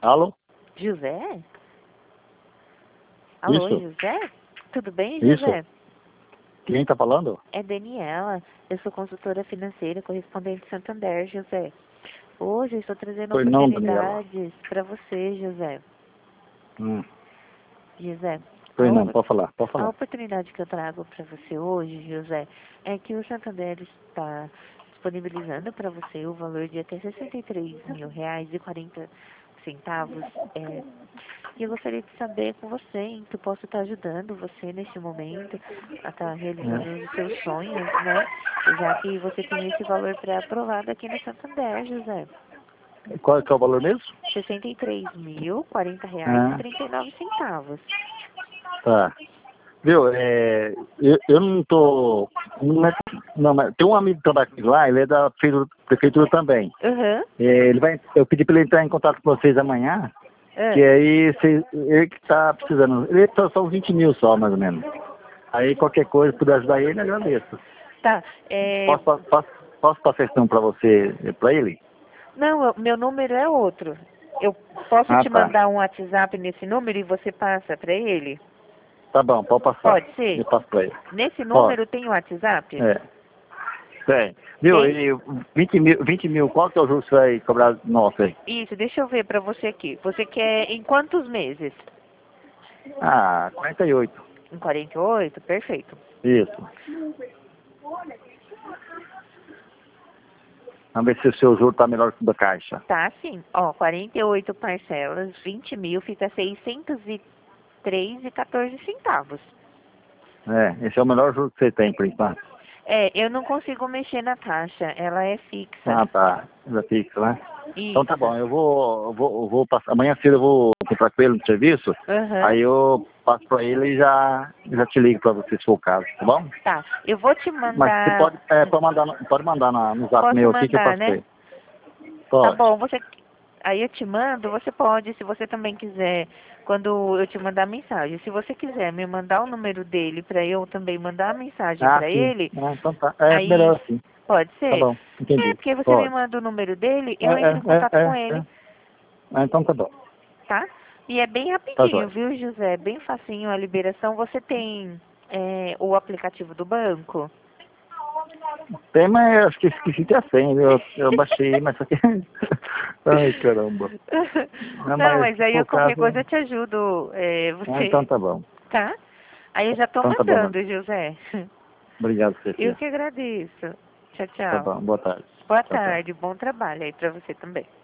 Alô? José? Alô, Isso. José? Tudo bem, Isso. José? Quem tá falando? É Daniela. Eu sou consultora financeira, correspondente Santander, José. Hoje eu estou trazendo Pois não, Daniela. oportunidades para você, José. Hum. José, Pois não, pode falar, pode a falar. oportunidade que eu trago para você hoje, José, é que o Santander está disponibilizando para você o valor de até R$ 63.000,40. E eu gostaria de saber com você em que eu posso estar ajudando você neste momento a estar realizando É. os seus sonhos, né? Já que você tem esse valor pré-aprovado aqui no Santander, José. Qual é que é o valor mesmo? Ah, R$ 63.040,39. tá. Viu, eu não tô... Não, mas tem um amigo que trabalha aqui lá, ele é da prefeitura também. Aham. Eu pedi para ele entrar em contato com vocês amanhã, que aí ele que tá precisando. Ele só uns 20 mil só, mais ou menos. Aí qualquer coisa, puder ajudar ele, eu agradeço. Tá. Posso passar esse número para você, para ele? Não, meu número é outro. Eu posso Ah, te tá. mandar um WhatsApp nesse número e você passa para ele? Tá bom, pode passar. Pode ser? Eu passo para ele. Nesse Pode. número tem WhatsApp? É. Tem. Viu, Tem? e 20 mil, qual que é o juros que você vai cobrar nosso aí? Isso, deixa eu ver para você aqui. Você quer em quantos meses? Ah, 48. Em 48? Perfeito. Isso. Vamos ver se o seu juro tá melhor que o da Caixa. Tá, sim. Ó, 48 parcelas, 20 mil, fica R$ 603,14. É, esse é o melhor juro que você tem, por enquanto. Eu não consigo mexer na taxa, ela é fixa. Ah, tá. Já fixa, né? Então tá Isso. bom, eu vou passar. Amanhã cedo eu vou comprar com ele no serviço. Aham. Aí eu passo pra ele e já te ligo pra você se for o caso, tá bom? Tá. Eu vou te Mas você mandar. pode mandar no zap Posso meu aqui que eu mandar, passo pra né? ele. Tá Pode. bom, aí eu te mando, você pode, se você também quiser, quando eu te mandar a mensagem, se você quiser me mandar o número dele para eu também mandar a mensagem Ah, para sim. ele, Ah, então tá. É aí melhor assim. pode Tá ser? bom, entendi. Porque você me Pode. manda o número dele, É, eu entro em contato com é. ele, Ah, então tá bom. tá? E é bem Tá rapidinho, jóia. viu, José? Bem facinho a liberação. Você tem o aplicativo do banco? Tem, mas eu acho que esqueci de a senha, viu? Eu baixei, mas só que... Ai, caramba. Não, Não, mas mas se aí for o qualquer caso... coisa eu te ajudo, Ah, então você, tá bom. tá? Aí eu já tô Então tá bom, mandando, mano. José. Obrigado, Eu Cecília. que agradeço. Tchau, Tá tchau. bom, boa tarde. Boa Tchau, tchau. tarde, bom trabalho aí pra você também.